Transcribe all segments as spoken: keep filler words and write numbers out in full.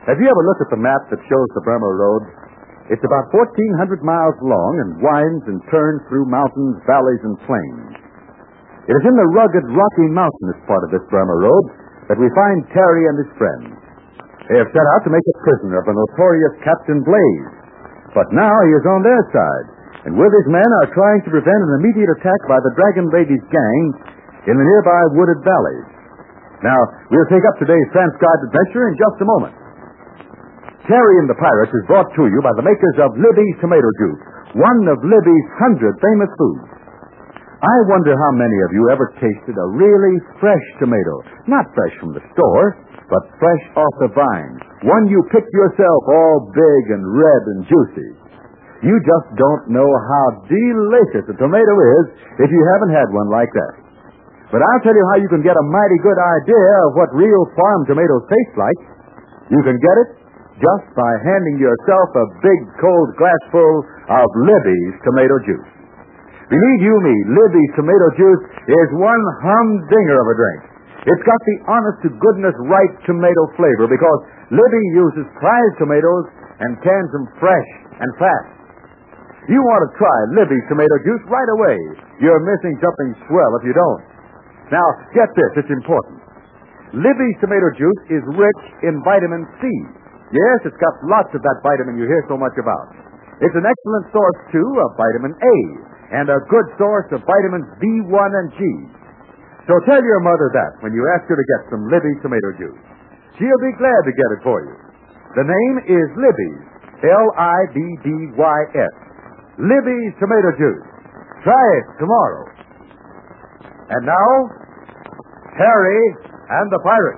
Have you ever looked at the map that shows the Burma Road? It's about fourteen hundred miles long and winds and turns through mountains, valleys, and plains. It is in the rugged, rocky, mountainous part of this Burma Road that we find Terry and his friends. They have set out to make a prisoner of the notorious Captain Blaze. But now he is on their side, and with his men are trying to prevent an immediate attack by the Dragon Lady's gang in the nearby wooded valleys. Now, we'll take up today's transcribed adventure in just a moment. Terry and the Pirates is brought to you by the makers of Libby's Tomato Juice, one of Libby's hundred famous foods. I wonder how many of you ever tasted a really fresh tomato. Not fresh from the store, but fresh off the vine. One you picked yourself, all big and red and juicy. You just don't know how delicious a tomato is if you haven't had one like that. But I'll tell you how you can get a mighty good idea of what real farm tomatoes taste like. You can get it just by handing yourself a big cold glassful of Libby's tomato juice. Believe you me, Libby's tomato juice is one humdinger of a drink. It's got the honest-to-goodness right tomato flavor because Libby uses prize tomatoes and cans them fresh and fast. You want to try Libby's tomato juice right away. You're missing something swell if you don't. Now, get this, it's important. Libby's tomato juice is rich in vitamin C. Yes, it's got lots of that vitamin you hear so much about. It's an excellent source, too, of vitamin A, and a good source of vitamins B one and G. So tell your mother that when you ask her to get some Libby's tomato juice. She'll be glad to get it for you. The name is Libby's, L I B B Y S. Libby's tomato juice. Try it tomorrow. And now, Terry and the Pirates.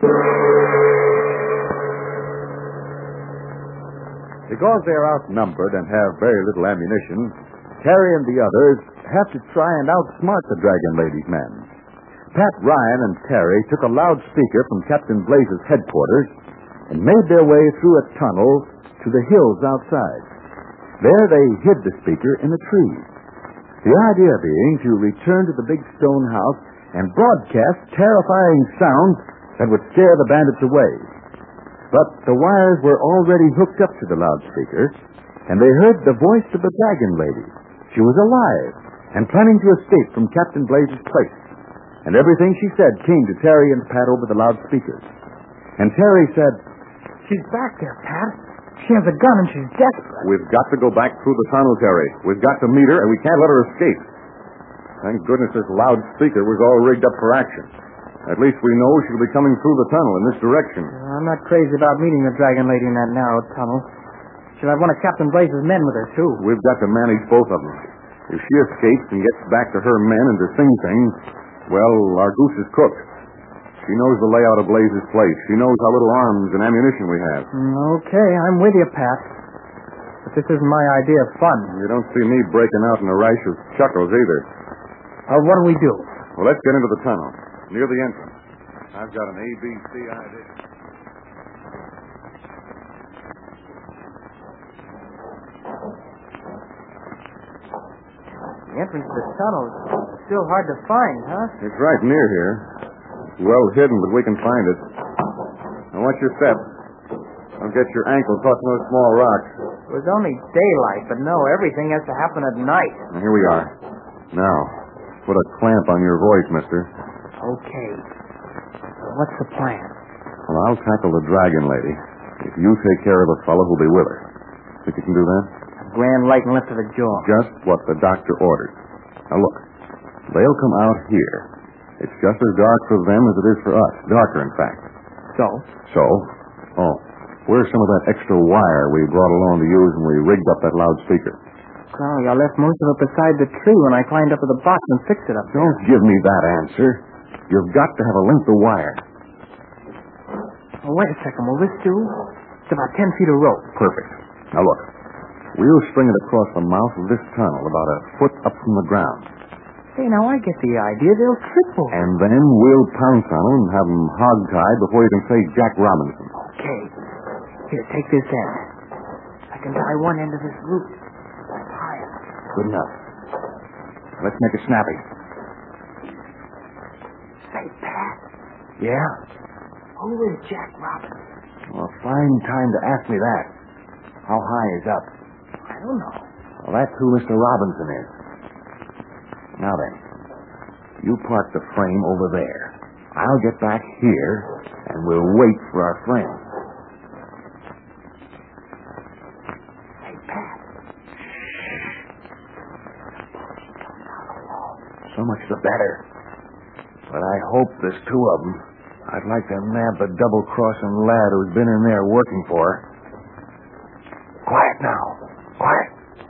Because they're outnumbered and have very little ammunition, Terry and the others have to try and outsmart the Dragon Lady's men. Pat Ryan and Terry took a loudspeaker from Captain Blaze's headquarters and made their way through a tunnel to the hills outside. There they hid the speaker in a tree. The idea being to return to the big stone house and broadcast terrifying sounds that would scare the bandits away. But the wires were already hooked up to the loudspeakers, and they heard the voice of the Dragon Lady. She was alive and planning to escape from Captain Blaze's place. And everything she said came to Terry and Pat over the loudspeakers. And Terry said, "She's back there, Pat. She has a gun and she's desperate." "We've got to go back through the tunnel, Terry. We've got to meet her, and we can't let her escape." Thank goodness this loudspeaker was all rigged up for action. At least we know she'll be coming through the tunnel in this direction. I'm not crazy about meeting the Dragon Lady in that narrow tunnel. She'll have one of Captain Blaze's men with her, too. We've got to manage both of them. If she escapes and gets back to her men and to Sing Sing, well, our goose is cooked. She knows the layout of Blaze's place. She knows how little arms and ammunition we have. Okay, I'm with you, Pat. But this isn't my idea of fun. You don't see me breaking out in a rash of chuckles either. Uh, what do we do? Well, let's get into the tunnel, near the entrance. I've got an A B C idea. The entrance to the tunnel is still hard to find, huh? It's right near here. It's well hidden, but we can find it. Now, watch your step. Don't get your ankle caught in those small rocks. It was only daylight, but no, everything has to happen at night. Now, here we are. Now, put a clamp on your voice, mister. Okay. What's the plan? Well, I'll tackle the Dragon Lady if you take care of the fellow who'll be with her. Think you can do that? A grand light and lift to the jaw. Just what the doctor ordered. Now, look. They'll come out here. It's just as dark for them as it is for us. Darker, in fact. So? So? Oh, where's some of that extra wire we brought along to use when we rigged up that loudspeaker? Golly, I left most of it beside the tree when I climbed up to the box and fixed it up. Don't give me that answer. You've got to have a length of wire. Oh, wait a second. Will this do? It's about ten feet of rope. Perfect. Now, look. We'll string it across the mouth of this tunnel about a foot up from the ground. Say, now I get the idea. They'll triple. And then we'll pounce on them and have them hog-tied before you can say Jack Robinson. Okay. Here, take this end. I can tie one end of this loop. Tie it. Good enough. Let's make it snappy. Say, Pat. Yeah? Who is Jack Robinson? Well, fine time to ask me that. How high is up? I don't know. Well, that's who Mister Robinson is. Now then, you park the frame over there. I'll get back here, and we'll wait for our friend. Hey, Pat. So much the better. But I hope there's two of them. I'd like to nab the double-crossing lad who's been in there working for her. Quiet now. Quiet.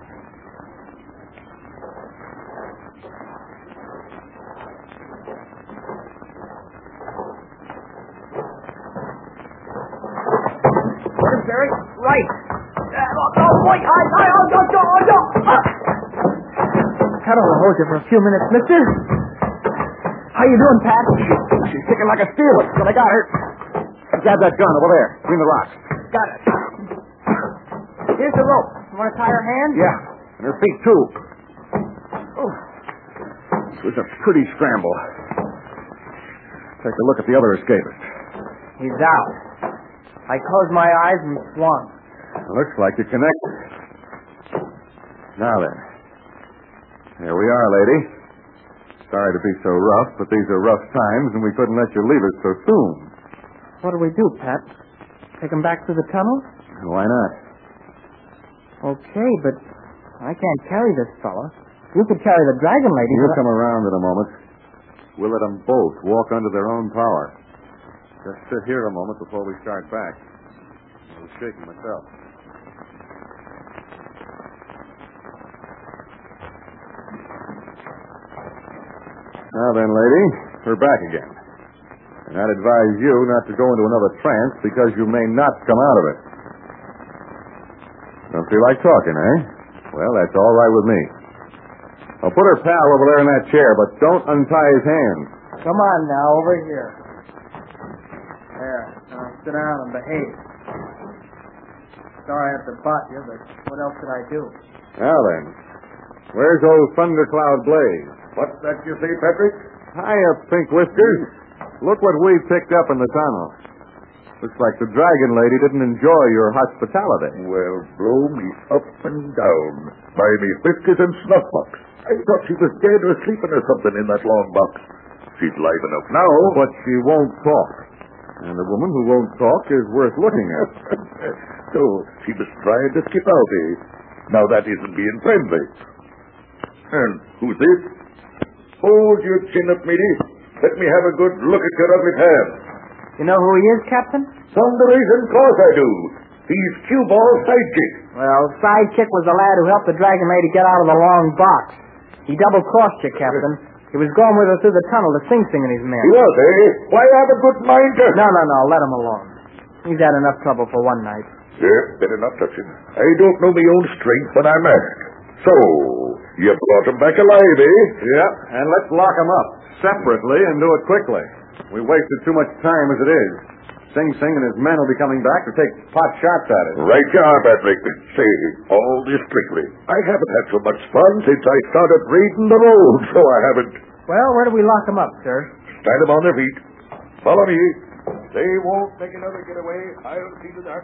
Jerry, right. Uh, oh, oh, boy, I, I, oh, no, no, oh, no. Ah. Cut on the hose here for a few minutes, mister. How you doing, Pat? She's kicking like a steel, but I got her. Grab that gun over there, between the rocks. Got it. Here's the rope. You want to tie her hands? Yeah, and her feet, too. Oh. This was a pretty scramble. Take a look at the other escapist. He's out. I closed my eyes and swung. Looks like you connected. Now then. Here we are, lady. Sorry to be so rough, but these are rough times, and we couldn't let you leave us so soon. What do we do, Pat? Take him back through the tunnel? Why not? Okay, but I can't carry this fella. You could carry the dragon lady. You'll but I- come around in a moment. We'll let them both walk under their own power. Just sit here a moment before we start back. I was shaking myself. Now then, lady, we're back again. And I'd advise you not to go into another trance because you may not come out of it. Don't feel like talking, eh? Well, that's all right with me. I'll put her pal over there in that chair, but don't untie his hands. Come on now, over here. There. Now sit down and behave. Sorry I have to butt you, but what else could I do? Now then, where's old Thundercloud Blaze? What's that you say, Patrick? Hiya, Pink Whiskers. Look what we picked up in the tunnel. Looks like the dragon lady didn't enjoy your hospitality. Well, blow me up and down. Buy me biscuits and snuff box. I thought she was dead or sleeping or something in that long box. She's live enough now. But she won't talk. And a woman who won't talk is worth looking at. So she was trying to skip out, eh? Now that isn't being friendly. And who's this? Hold your chin up, matey. Let me have a good look at your ugly hand. You know who he is, Captain? Thunderation, course I do. He's cue ball's sidekick. Well, sidekick was the lad who helped the dragon lady get out of the long box. He double-crossed you, Captain. He was going with her through the tunnel to Sing Sing and his men. He was, eh? Why, I've a good mind to... No, no, no. Let him alone. He's had enough trouble for one night. Yeah, better not touch him. I don't know my own strength when I'm asked. So, you brought him back alive, eh? Yeah, and let's lock him up separately and do it quickly. We wasted too much time as it is. Sing Sing and his men will be coming back to take pot shots at it. Right you are, Patrick. Say, all this strictly. I haven't had so much fun since I started raiding the road, so I haven't... Well, where do we lock him up, sir? Stand them on their feet. Follow me. They won't make another getaway. I'll see to that.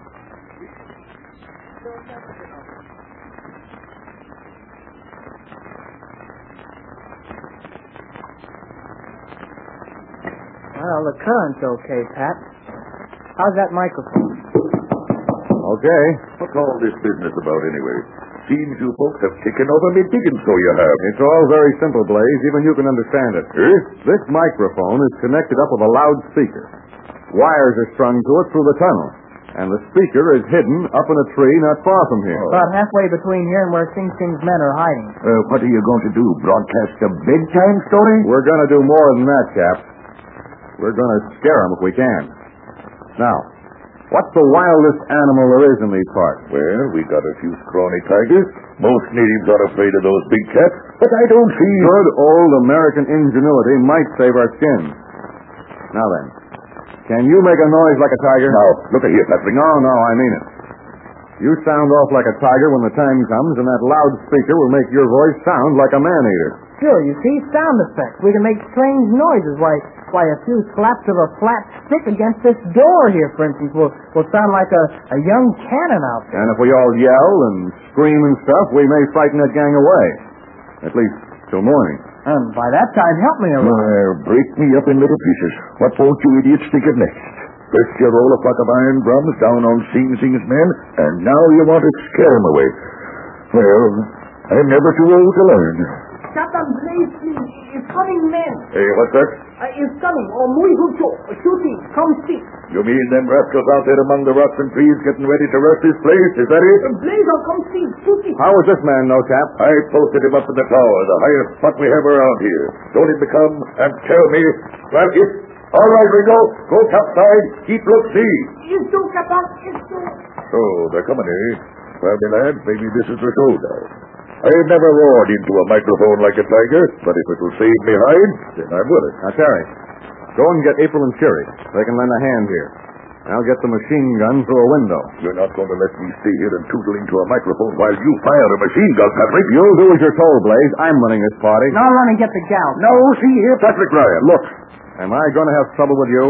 Well, the current's okay, Pat. How's that microphone? Okay. What's all this business about, anyway? Seems you folks have taken over me digging, so you have. It's all very simple, Blaze. Even you can understand it. Eh? This microphone is connected up with a loudspeaker. Wires are strung to it through the tunnel. And the speaker is hidden up in a tree not far from here. About halfway between here and where Sing Sing's men are hiding. Uh, what are you going to do? Broadcast a big-time story? We're going to do more than that, Cap. We're going to scare them if we can. Now, what's the wildest animal there is in these parts? Well, we got a few scrawny tigers. Most natives are afraid of those big cats, but I don't see... Good old American ingenuity might save our skins. Now then, can you make a noise like a tiger? Now, look at here, Patrick. No, no, I mean it. You sound off like a tiger when the time comes, and that loudspeaker will make your voice sound like a man-eater. Sure, you see, sound effects. We can make strange noises. Why, why, a few slaps of a flat stick against this door here, for instance, will, will sound like a, a young cannon out there. And if we all yell and scream and stuff, we may frighten that gang away. At least till morning. And by that time, help me a little. Well, break me up in little pieces. What won't you idiots think of next? First you roll a flock of iron drums down on Sing Sing's men, and now you want to scare 'em away. Well, I'm never too old to learn. Captain Blaze is coming, men. Hey, what's that? Uh, is coming. Oh, muy mucho. Shooting. Come see. You mean them rascals out there among the rocks and trees getting ready to rush this place? Is that it? Blaze, oh, come see. Shooting. How is this man, no cap? I posted him up in the tower, the highest spot we have around here. Don't him come and tell me. Well, if... All right, Ringo. Go topside. Keep look-see. Is so, Captain. Is so. So, they're coming, eh? Well, my lads, maybe this is the show now. I've never roared into a microphone like a tiger, but if it will save me hide, then I'm with it. Now, Terry, go and get April and Cherry. They can lend a hand here. I'll get the machine gun through a window. You're not going to let me stay here and tootle into a microphone while you fire a machine gun, Patrick. You'll do as you're told, Blaze. I'm running this party. Now run and get the gal. No, see here, Patrick Ryan. Look, am I going to have trouble with you?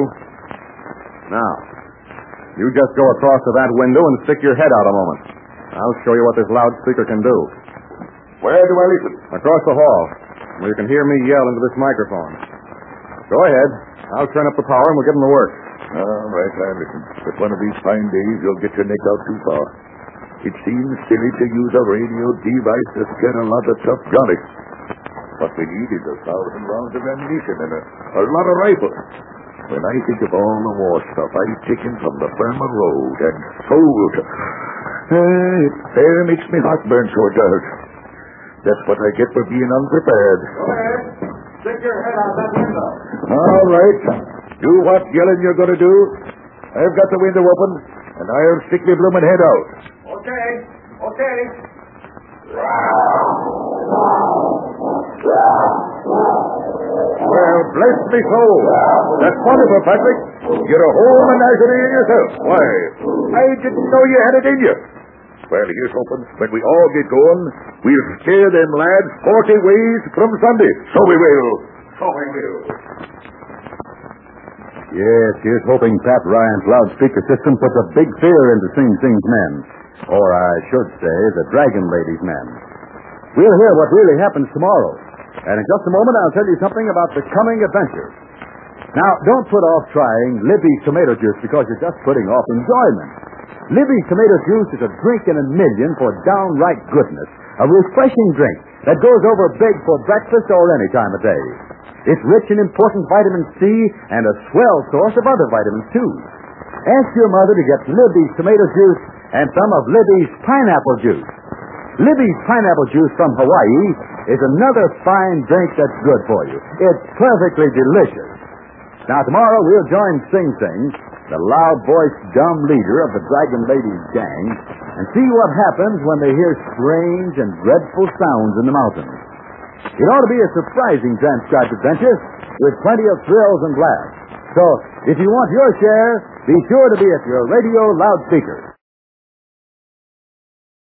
Now, you just go across to that window and stick your head out a moment. I'll show you what this loudspeaker can do. Where do I listen? Across the hall, where you can hear me yell into this microphone. Go ahead. I'll turn up the power and we'll get them to work. All right, I listen. But one of these fine days, you'll get your neck out too far. It seems silly to use a radio device to scare a lot of tough Johnnies. What we need is a thousand rounds of ammunition and a, a lot of rifles. When I think of all the war stuff I've taken from the Burma Road and sold, uh, it fair makes me heartburn, so it does. That's what I get for being unprepared. Go ahead. Stick your head out that window. All right. Do what yelling you're going to do. I've got the window open, and I'll stick my bloomin' head out. Okay. Okay. Well, bless me soul. That's wonderful, Patrick. You're a whole menagerie in yourself. Why, I didn't know you had it in you. Well, here's hoping when we all get going, we'll scare them lads forty ways from Sunday. So we will. So we will. Yes, here's hoping Pat Ryan's loudspeaker system puts a big fear into Sing Sing's men. Or I should say, the Dragon Lady's men. We'll hear what really happens tomorrow. And in just a moment, I'll tell you something about the coming adventures. Now, don't put off trying Libby's tomato juice because you're just putting off enjoyment. Libby's tomato juice is a drink in a million for downright goodness. A refreshing drink that goes over big for breakfast or any time of day. It's rich in important vitamin C and a swell source of other vitamins, too. Ask your mother to get Libby's tomato juice and some of Libby's pineapple juice. Libby's pineapple juice from Hawaii is another fine drink that's good for you. It's perfectly delicious. Now, tomorrow we'll join Sing Sing, the loud-voiced, dumb leader of the Dragon Ladies gang, and see what happens when they hear strange and dreadful sounds in the mountains. It ought to be a surprising transcribed adventure with plenty of thrills and laughs. So, if you want your share, be sure to be at your radio loudspeaker.